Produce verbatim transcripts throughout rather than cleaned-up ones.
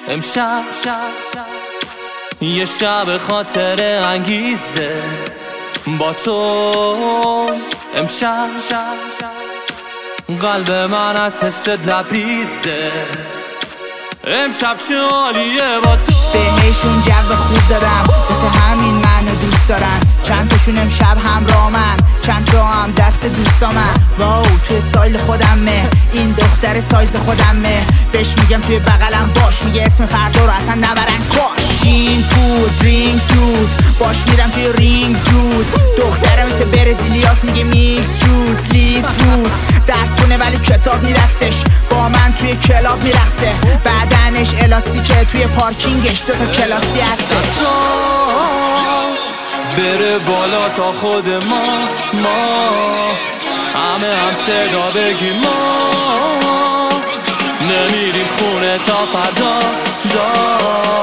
امشب یه شب خاطر انگیزه با تو. امشب قلب من از حست لبریزه. امشب چه عالیه با تو. بهشون جو خوب دادم واسه همین منو دوست دارن. چند تاشون امشب همراه من، چند تا هم دست دوستامن. واو توی سایل خودمه، این دختر سایز خودمه. بهش میگم توی بغلم باش، میگه اسم فردا رو اصلا نبرن کاش. جین پود درینک دود، باش میرم توی رینگ زود. دختره مثل برزیلیاس، میگه میکس جوز لیز روز. درس خونه ولی کتاب میدستش، با من توی کلاب میرقصه. بدنش الاستیکه، توی پارکینگش دوتا کلاسی هستش. بره بالا تا خود ما ما همه هم صدا بگیم ما نمیریم خونه تا فردا دا.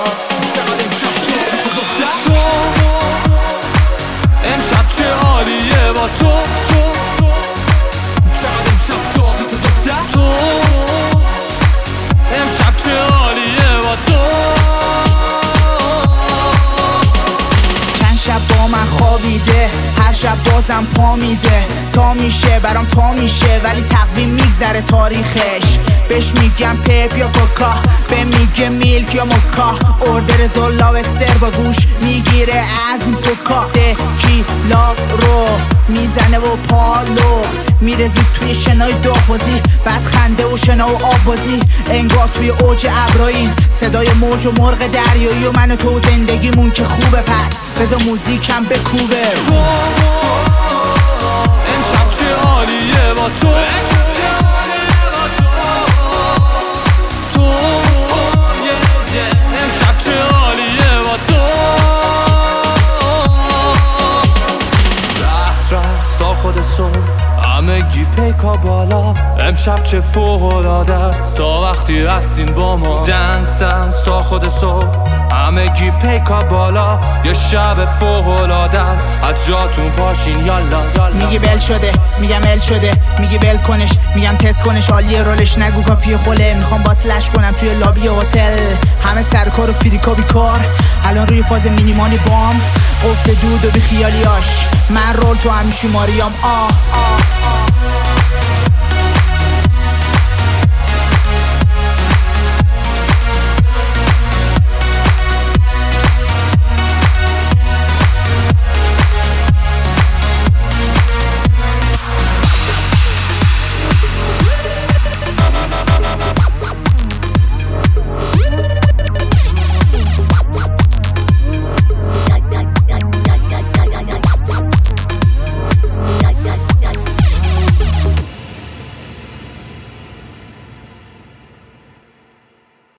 تو امشب چه عالیه با تو. تو تو امشب چه عالیه با تو. با من خوابیده، هر شب بازم پا میده. تا میشه برام تا میشه، ولی تقویم میگذره تاریخش. بهش میگم پپ یا کوکا، به میگه میلک یا موکا. اردر زلا و سر با گوش میگیره از این پوکا. تکیلا رو میزنه و پالخت، میره زود توی شنای داغ بازی. بعد خنده و شنا و آب بازی، انگار توی اوج ابراهیم. صدای موج و مرغ دریایی و من و تو زندگیمون که خوبه. پس بذار موزیکم بکوبه. تو امشب چه عالیه با تو. تو امشب چه عالیه با تو. رقص رقص تا خود صبح، همه گی پیکا بالا. امشب چه فوق العاده است تا وقتی هستین با ما. دنس دنس تا خود صبح، همه گی پیکا بالا. یه شب فوق العاده است، از جاتون پاشین یالا یالا. میگی بل شده، میگم ال شده. میگی بل کنش، میگم تست کنش. عالیه رولش نگو کافیه خوله. میخوام با تلش کنم توی لابی هتل. همه سرکار و فریکا بیکار، الان روی فاز مینیمالی بام. قفل دود و بی خیالیاش، من رول تو همیشی ماریام. آه آه